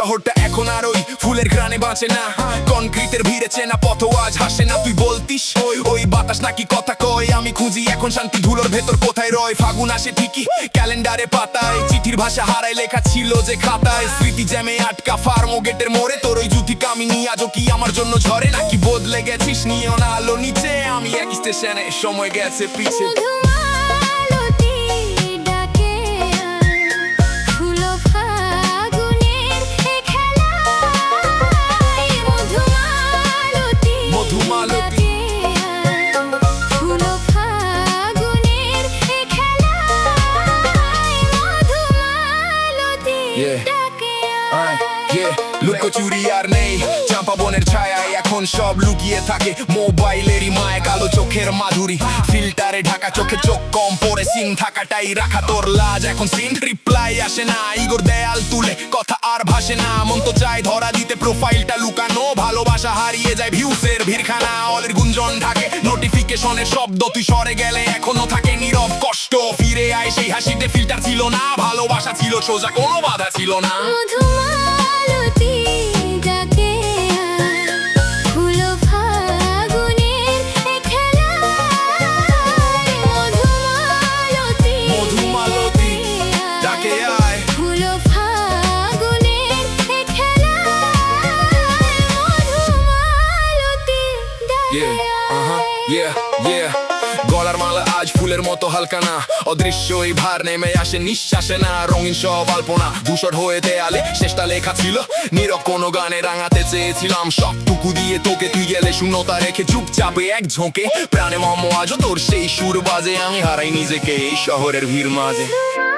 শহরটা এখন আর ওই ফুলের ঘ্রাণে বাঁচে না, কনক্রিটের ভিড়ে চেনা পথ আজ হাসে না। তুই বলতিস ওই বাতাস নাকি কথা কয়, আমি খুঁজি এখন শান্তি ধুলোর ভেতর কোথায় রয়। ফাগুন আসে ঠিকই ক্যালেন্ডারে পাতায়, চিঠির ভাষা হারায় লেখা ছিল যে খাতায়। স্মৃতি জ্যামে আটকা ফার্মো গেটের মোড়ে, তোর ওই জুতি কামিনী আজও কি আমার জন্য ঝরে নাকি বদলে গেছিস নিও না আলো নিচে। আমি এক স্টেশনে, সময় গেছে পিছে। লুকোচুরি আর নেই, চাঁপা বনের ছায়ায় এখন সব লুকিয়ে থাকে। মোবাইলেরই মায় কালো চোখের মাধুরী, ফিল্টারে ঢাকা চোখে চোখ কম পড়ে সিং থাকাটাই রাখা তোর লাজ। এখন সিন রিপ্লাই আসে না, ইগোর দেয়াল তুলে কথা আর ভাসে না। মন তো চায় ধরা দিতে প্রোফাইলটা লুকানো, ভালোবাসা হারিয়ে যায় ভিউসের ভিড়খানা। অলের গুঞ্জন ঢাকে নোটিফিকেশনের শব্দ, তুই সরে গেলে এখনো থাকে নীরব কষ্ট। ফিরে আয় সেই হাসিতে ফিল্টার ছিল না, ভালোবাসা ছিল সোজা, কোনো বাধা ছিল না। গলার মালা আজ ফুলের মতো হালকা না, অদৃশ্য এই ভার নেমে আসে নিঃশ্বাসে না। রঙিন সব আলপনা ধূসর হয়ে দেয়ালে, শেষটা লেখা ছিল নীরব কোনো গানে। রাঙাতে চেয়েছিলাম সবটুকু দিয়ে তোকে, তুই গেলে শূন্যতা রেখে চুপচাপে এক ঝোঁকে। প্রাণে মম আজও তোর সেই সুর বাজে, আমি হারাই নিজেকে এই শহরের ভিড় মাঝে।